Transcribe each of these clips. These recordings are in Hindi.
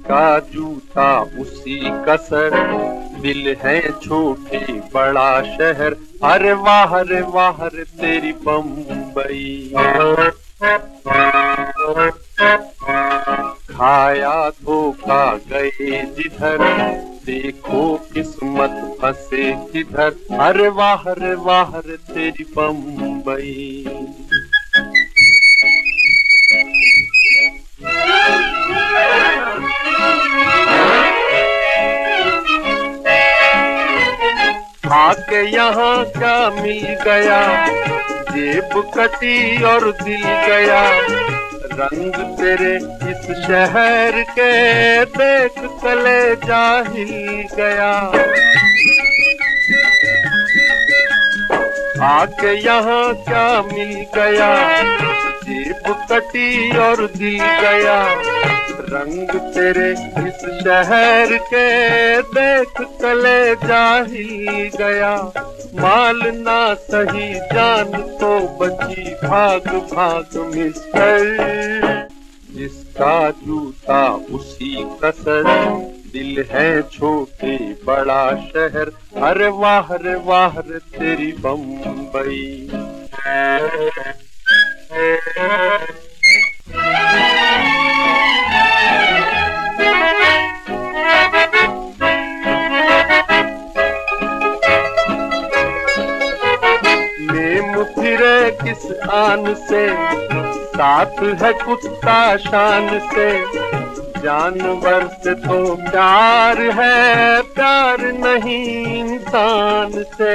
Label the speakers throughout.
Speaker 1: जिसका जूता उसी कसर, दिल है छोटे बड़ा शहर, अरे वाह रे वाह रे तेरी बम्बई। खाया धोखा गए जिधर, देखो किस्मत फंसे किधर, अरे वाह रे तेरी बम्बई। आके यहाँ क्या मिल गया, जेब कटी और दिल गया, रंग तेरे इस शहर के देख कलेजा हिल गया। आके यहाँ क्या मिल गया, जेब कटी और दिल गया, रंग तेरे इस शहर के देख कलेजा हिल गया। माल ना सही जान तो बची भाग भाग मिस्टर, जिसका जूता उसी कसर, दिल है छोटे बड़ा शहर, अरे वाह रे तेरी बम्बई। नेम फिरे किस आन से, साथ है कुत्ता शान से, जानवर से तो प्यार है, प्यार नहीं इंसान से।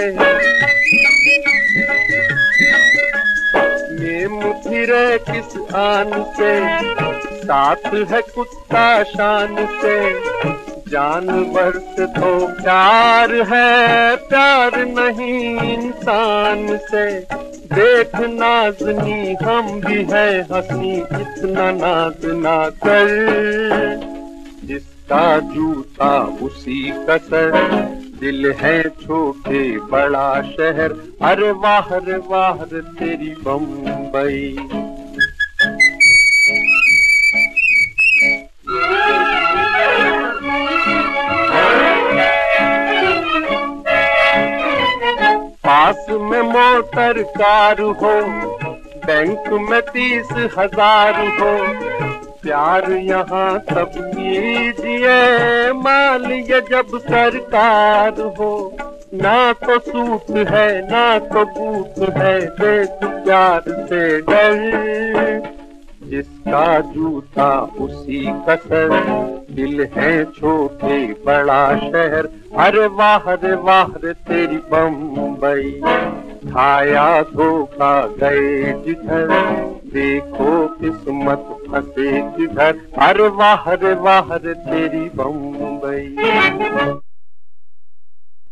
Speaker 1: नेम फिरे किस आन से, साथ है कुत्ता शान से, जानवर से तो प्यार है, प्यार नहीं इंसान से। देख नाज़नी हम भी है हंसी, इतना नाज ना कर, जिसका जूता उसी कसर, दिल है छोटे बड़ा शहर, अरे वाह रे तेरी बम्बई। पास में मोटर कार हो, बैंक में 30,000 हो, प्यार यहाँ सब कीजिए, माल ये जब सरकार हो। ना तो सूट है ना तो बूट है, देख प्यार से डर, जिसका जूता उसी कसर, दिल है छोटे बड़ा शहर, अरे वाह रे तेरी बम्बई। खाया धोखा गए जिधर, देखो किस्मत फंसे किधर, अरे वाह रे तेरी बम्बई।